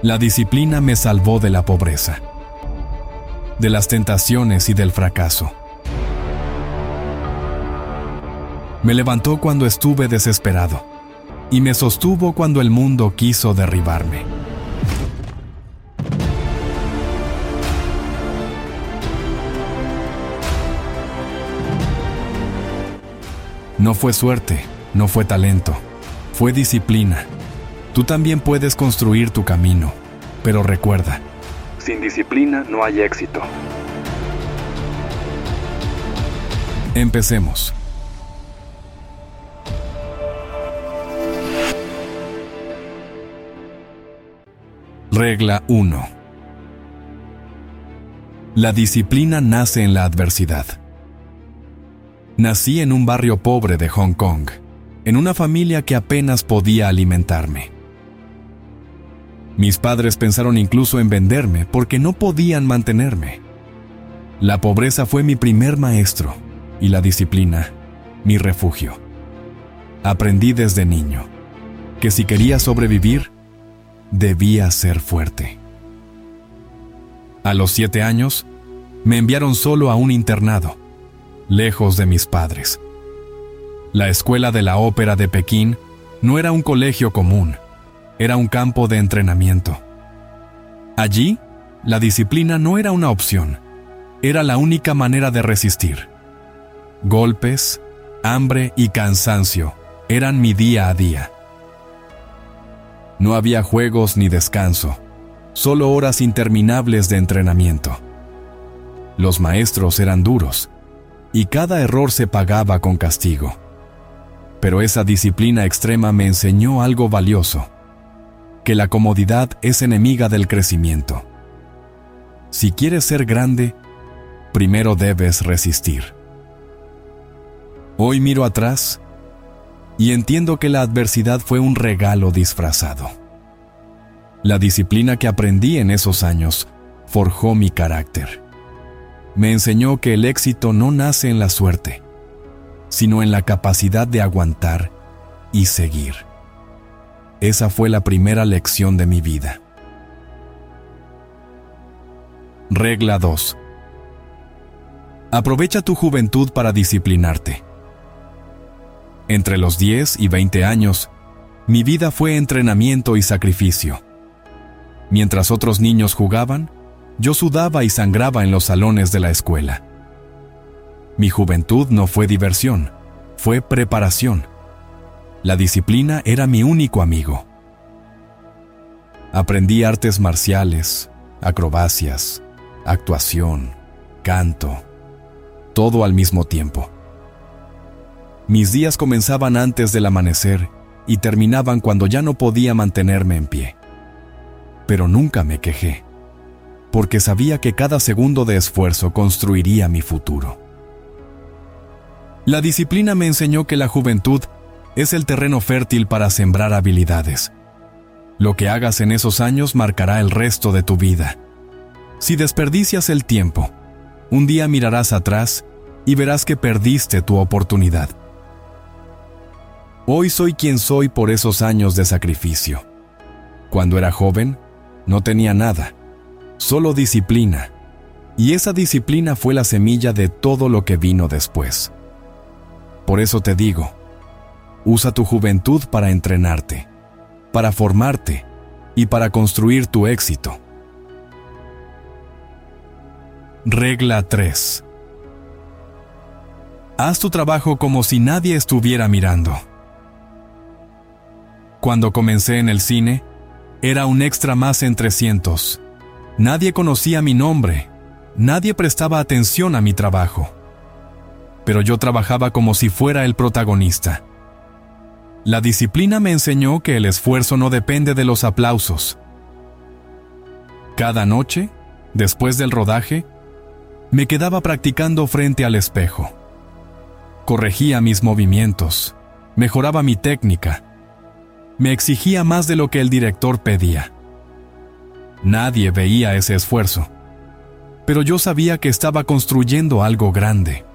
La disciplina me salvó de la pobreza, de las tentaciones y del fracaso. Me levantó cuando estuve desesperado y me sostuvo cuando el mundo quiso derribarme. No fue suerte, no fue talento, fue disciplina. Tú también puedes construir tu camino, pero recuerda, sin disciplina no hay éxito. Empecemos. Regla 1. La disciplina nace en la adversidad. Nací en un barrio pobre de Hong Kong, en una familia que apenas podía alimentarme. Mis padres pensaron incluso en venderme porque no podían mantenerme. La pobreza fue mi primer maestro y la disciplina, mi refugio. Aprendí desde niño que si quería sobrevivir, debía ser fuerte. A los 7 años, me enviaron solo a un internado, lejos de mis padres. La escuela de la ópera de Pekín no era un colegio común, era un campo de entrenamiento. Allí, la disciplina no era una opción, era la única manera de resistir. Golpes, hambre y cansancio eran mi día a día. No había juegos ni descanso, solo horas interminables de entrenamiento. Los maestros eran duros, y cada error se pagaba con castigo. Pero esa disciplina extrema me enseñó algo valioso, que la comodidad es enemiga del crecimiento. Si quieres ser grande, primero debes resistir. Hoy miro atrás y entiendo que la adversidad fue un regalo disfrazado. La disciplina que aprendí en esos años forjó mi carácter. Me enseñó que el éxito no nace en la suerte, sino en la capacidad de aguantar y seguir. Esa fue la primera lección de mi vida. Regla 2. Aprovecha tu juventud para disciplinarte. Entre los 10 y 20 años, mi vida fue entrenamiento y sacrificio. Mientras otros niños jugaban, yo sudaba y sangraba en los salones de la escuela. Mi juventud no fue diversión, fue preparación. La disciplina era mi único amigo. Aprendí artes marciales, acrobacias, actuación, canto, todo al mismo tiempo. Mis días comenzaban antes del amanecer y terminaban cuando ya no podía mantenerme en pie. Pero nunca me quejé, porque sabía que cada segundo de esfuerzo construiría mi futuro. La disciplina me enseñó que la juventud es el terreno fértil para sembrar habilidades. Lo que hagas en esos años marcará el resto de tu vida. Si desperdicias el tiempo, un día mirarás atrás y verás que perdiste tu oportunidad. Hoy soy quien soy por esos años de sacrificio. Cuando era joven, no tenía nada, solo disciplina, y esa disciplina fue la semilla de todo lo que vino después. Por eso te digo, usa tu juventud para entrenarte, para formarte y para construir tu éxito. Regla 3. Haz tu trabajo como si nadie estuviera mirando. Cuando comencé en el cine, era un extra más entre cientos. Nadie conocía mi nombre, nadie prestaba atención a mi trabajo. Pero yo trabajaba como si fuera el protagonista. La disciplina me enseñó que el esfuerzo no depende de los aplausos. Cada noche, después del rodaje, me quedaba practicando frente al espejo. Corregía mis movimientos, mejoraba mi técnica. Me exigía más de lo que el director pedía. Nadie veía ese esfuerzo, pero yo sabía que estaba construyendo algo grande.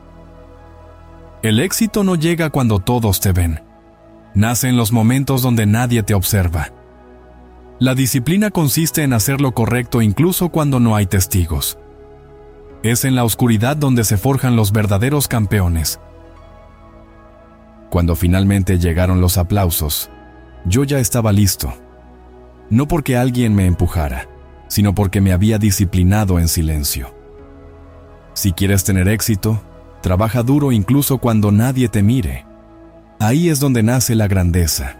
El éxito no llega cuando todos te ven. Nace en los momentos donde nadie te observa. La disciplina consiste en hacer lo correcto incluso cuando no hay testigos. Es en la oscuridad donde se forjan los verdaderos campeones. Cuando finalmente llegaron los aplausos, yo ya estaba listo. No porque alguien me empujara, sino porque me había disciplinado en silencio. Si quieres tener éxito, trabaja duro incluso cuando nadie te mire. Ahí es donde nace la grandeza.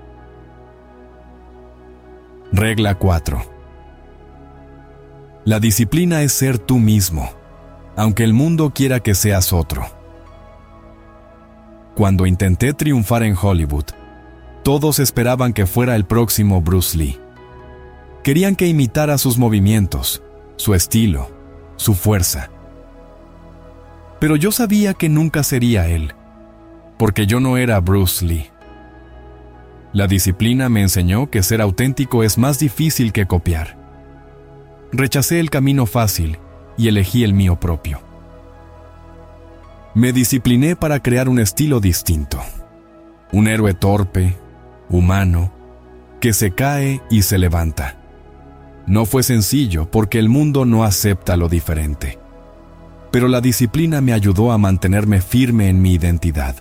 Regla 4. La disciplina es ser tú mismo, aunque el mundo quiera que seas otro. Cuando intenté triunfar en Hollywood, todos esperaban que fuera el próximo Bruce Lee. Querían que imitara sus movimientos, su estilo, su fuerza. Pero yo sabía que nunca sería él, porque yo no era Bruce Lee. La disciplina me enseñó que ser auténtico es más difícil que copiar. Rechacé el camino fácil y elegí el mío propio. Me discipliné para crear un estilo distinto. Un héroe torpe, humano, que se cae y se levanta. No fue sencillo porque el mundo no acepta lo diferente. Pero la disciplina me ayudó a mantenerme firme en mi identidad.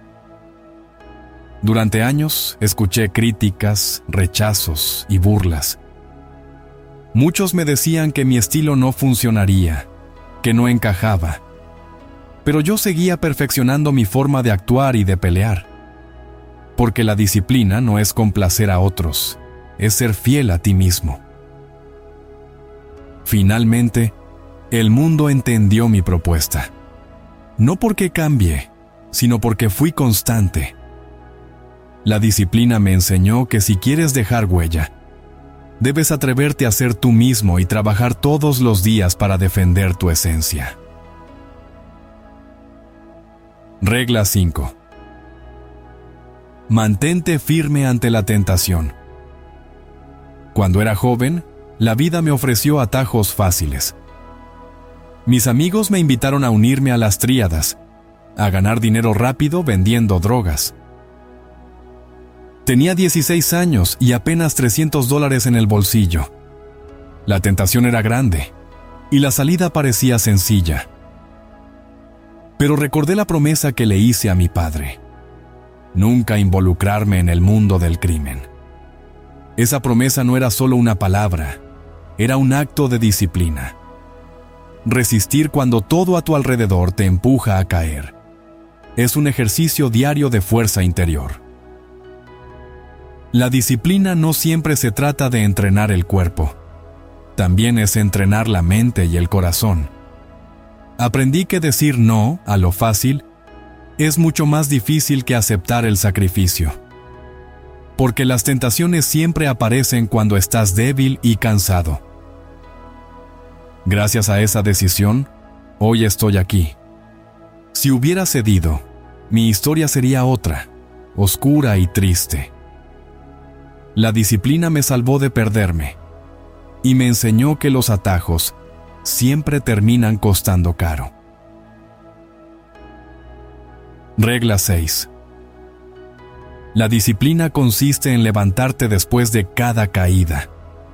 Durante años escuché críticas, rechazos y burlas. Muchos me decían que mi estilo no funcionaría, que no encajaba. Pero yo seguía perfeccionando mi forma de actuar y de pelear. Porque la disciplina no es complacer a otros, es ser fiel a ti mismo. Finalmente, el mundo entendió mi propuesta. No porque cambié, sino porque fui constante. La disciplina me enseñó que si quieres dejar huella, debes atreverte a ser tú mismo y trabajar todos los días para defender tu esencia. Regla 5. Mantente firme ante la tentación. Cuando era joven, la vida me ofreció atajos fáciles. Mis amigos me invitaron a unirme a las tríadas, a ganar dinero rápido vendiendo drogas. Tenía 16 años y apenas $300 en el bolsillo. La tentación era grande y la salida parecía sencilla. Pero recordé la promesa que le hice a mi padre: nunca involucrarme en el mundo del crimen. Esa promesa no era solo una palabra, era un acto de disciplina. Resistir cuando todo a tu alrededor te empuja a caer. Es un ejercicio diario de fuerza interior. La disciplina no siempre se trata de entrenar el cuerpo. También es entrenar la mente y el corazón. Aprendí que decir no a lo fácil es mucho más difícil que aceptar el sacrificio. Porque las tentaciones siempre aparecen cuando estás débil y cansado. Gracias a esa decisión, hoy estoy aquí. Si hubiera cedido, mi historia sería otra, oscura y triste. La disciplina me salvó de perderme y me enseñó que los atajos siempre terminan costando caro. Regla 6. La disciplina consiste en levantarte después de cada caída.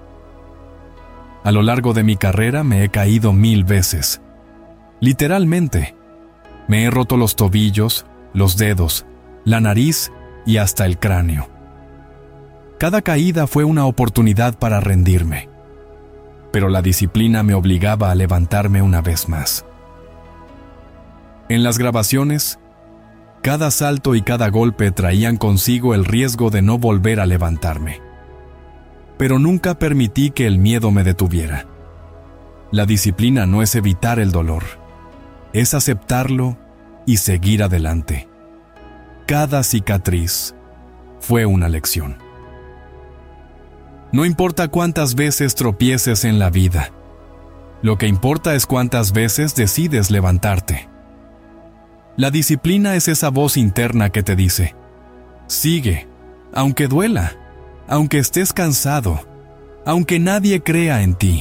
A lo largo de mi carrera me he caído 1000 veces. Literalmente. Me he roto los tobillos, los dedos, la nariz y hasta el cráneo. Cada caída fue una oportunidad para rendirme. Pero la disciplina me obligaba a levantarme una vez más. En las grabaciones, cada salto y cada golpe traían consigo el riesgo de no volver a levantarme. Pero nunca permití que el miedo me detuviera. La disciplina no es evitar el dolor, es aceptarlo y seguir adelante. Cada cicatriz fue una lección. No importa cuántas veces tropieces en la vida, lo que importa es cuántas veces decides levantarte. La disciplina es esa voz interna que te dice: sigue, aunque duela, aunque estés cansado, aunque nadie crea en ti.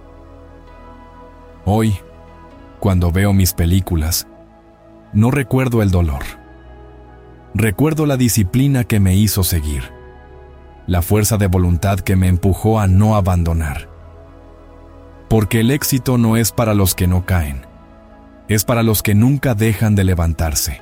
Hoy, cuando veo mis películas, no recuerdo el dolor. Recuerdo la disciplina que me hizo seguir. la fuerza de voluntad que me empujó a no abandonar. Porque el éxito no es para los que no caen, es para los que nunca dejan de levantarse.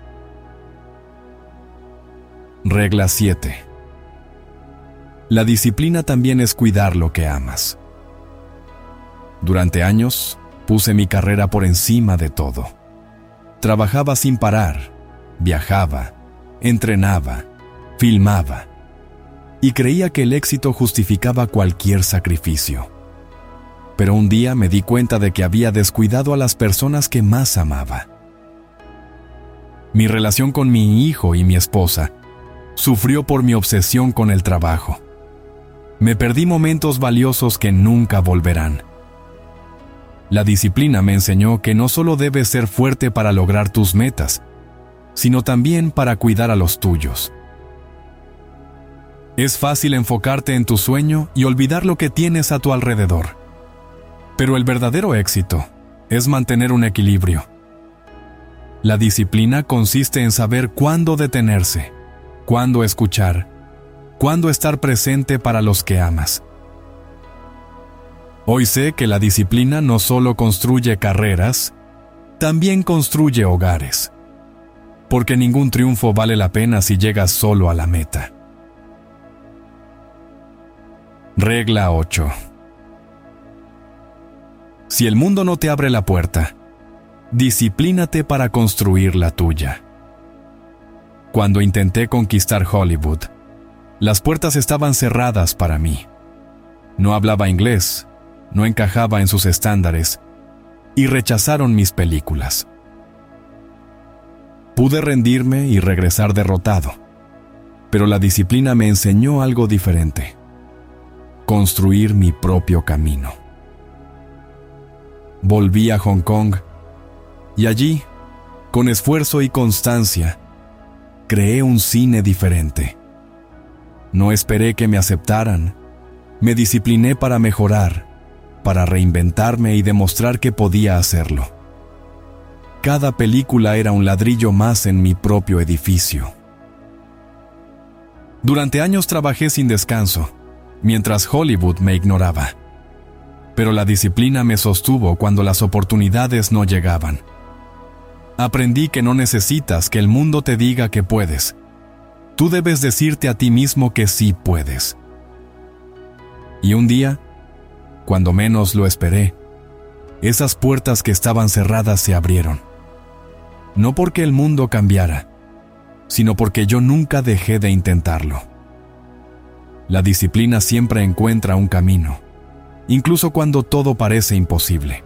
Regla 7. La disciplina también es cuidar lo que amas. Durante años, puse mi carrera por encima de todo. Trabajaba sin parar, viajaba, entrenaba, filmaba, y creía que el éxito justificaba cualquier sacrificio. Pero un día me di cuenta de que había descuidado a las personas que más amaba. Mi relación con mi hijo y mi esposa sufrió por mi obsesión con el trabajo. Me perdí momentos valiosos que nunca volverán. La disciplina me enseñó que no solo debes ser fuerte para lograr tus metas, sino también para cuidar a los tuyos. Es fácil enfocarte en tu sueño y olvidar lo que tienes a tu alrededor. Pero el verdadero éxito es mantener un equilibrio. La disciplina consiste en saber cuándo detenerse, cuándo escuchar, cuándo estar presente para los que amas. Hoy sé que la disciplina no solo construye carreras, también construye hogares. Porque ningún triunfo vale la pena si llegas solo a la meta. Regla 8. Si el mundo no te abre la puerta, disciplínate para construir la tuya. Cuando intenté conquistar Hollywood, las puertas estaban cerradas para mí. No hablaba inglés, no encajaba en sus estándares y rechazaron mis películas. Pude rendirme y regresar derrotado, pero la disciplina me enseñó algo diferente: construir mi propio camino. Volví a Hong Kong y allí, con esfuerzo y constancia, creé un cine diferente. No esperé que me aceptaran, me discipliné para mejorar, para reinventarme y demostrar que podía hacerlo. Cada película era un ladrillo más en mi propio edificio. Durante años trabajé sin descanso, mientras Hollywood me ignoraba. Pero la disciplina me sostuvo cuando las oportunidades no llegaban. Aprendí que no necesitas que el mundo te diga que puedes. Tú debes decirte a ti mismo que sí puedes. Y un día, cuando menos lo esperé, esas puertas que estaban cerradas se abrieron. No porque el mundo cambiara, sino porque yo nunca dejé de intentarlo. La disciplina siempre encuentra un camino, incluso cuando todo parece imposible.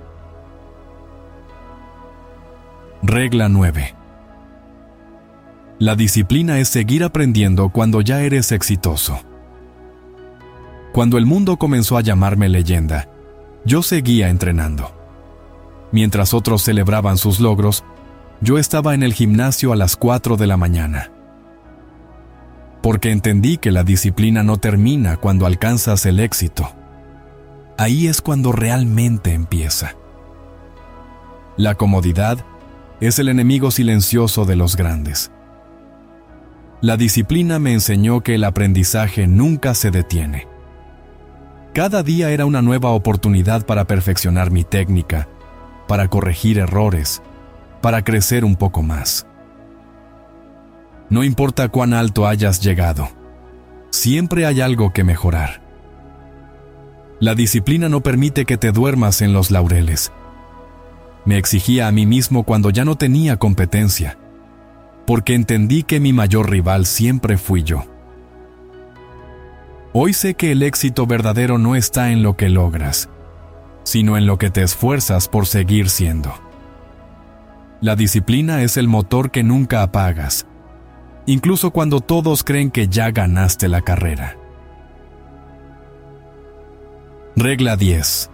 Regla 9. La disciplina es seguir aprendiendo cuando ya eres exitoso. Cuando el mundo comenzó a llamarme leyenda, yo seguía entrenando. Mientras otros celebraban sus logros, yo estaba en el gimnasio a las 4 de la mañana. Porque entendí que la disciplina no termina cuando alcanzas el éxito. Ahí es cuando realmente empieza. La comodidad es el enemigo silencioso de los grandes. La disciplina me enseñó que el aprendizaje nunca se detiene. Cada día era una nueva oportunidad para perfeccionar mi técnica, para corregir errores, para crecer un poco más. No importa cuán alto hayas llegado, siempre hay algo que mejorar. La disciplina no permite que te duermas en los laureles. Me exigía a mí mismo cuando ya no tenía competencia, porque entendí que mi mayor rival siempre fui yo. Hoy sé que el éxito verdadero no está en lo que logras, sino en lo que te esfuerzas por seguir siendo. La disciplina es el motor que nunca apagas, incluso cuando todos creen que ya ganaste la carrera. Regla 10.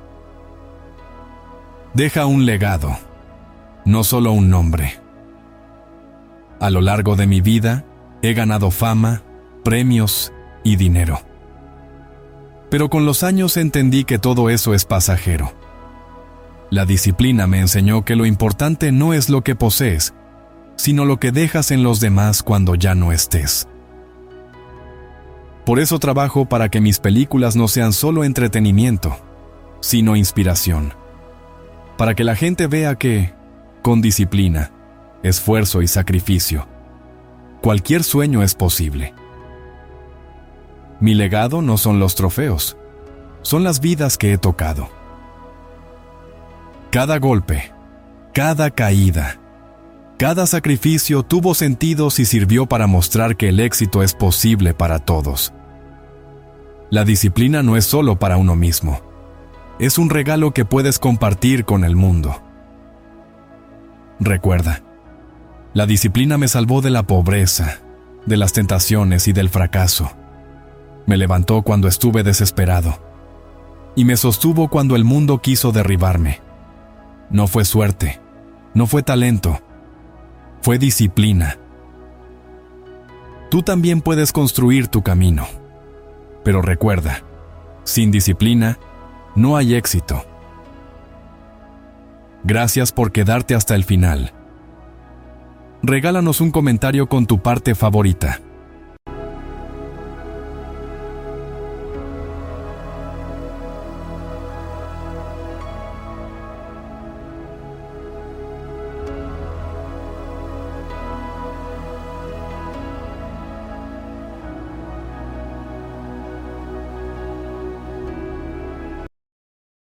Deja un legado, no solo un nombre. A lo largo de mi vida, he ganado fama, premios y dinero. Pero con los años entendí que todo eso es pasajero. La disciplina me enseñó que lo importante no es lo que posees, sino lo que dejas en los demás cuando ya no estés. Por eso trabajo para que mis películas no sean solo entretenimiento, sino inspiración. Para que la gente vea que, con disciplina, esfuerzo y sacrificio, cualquier sueño es posible. Mi legado no son los trofeos, son las vidas que he tocado. Cada golpe, cada caída, cada sacrificio tuvo sentidos y sirvió para mostrar que el éxito es posible para todos. La disciplina no es solo para uno mismo, es un regalo que puedes compartir con el mundo. Recuerda, la disciplina me salvó de la pobreza, de las tentaciones y del fracaso. Me levantó cuando estuve desesperado y me sostuvo cuando el mundo quiso derribarme. No fue suerte, no fue talento, fue disciplina. Tú también puedes construir tu camino, pero recuerda, sin disciplina no hay éxito. Gracias por quedarte hasta el final. Regálanos un comentario con tu parte favorita.